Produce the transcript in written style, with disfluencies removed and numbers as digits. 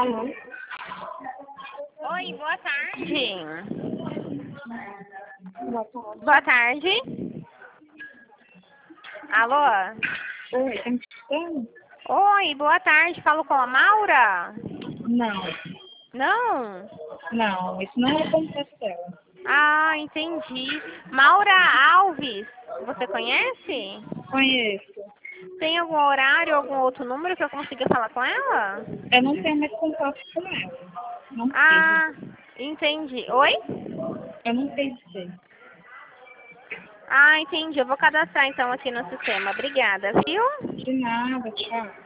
Alô? Oi, boa tarde. Boa tarde. Boa tarde. Alô? Oi, tá me escutando? Oi, boa tarde. Falo com a Maura? Não, Não? não, isso não é como Castela. Ah, entendi. Maura Alves, você conhece? Conheço. Tem algum horário, algum outro número que eu consiga falar com ela? Eu não tenho mais contato com ela. Não sei. Ah, entendi. Oi? Eu não sei dizer. Ah, entendi. Eu vou cadastrar então aqui no sistema. Obrigada, viu? De nada, tchau.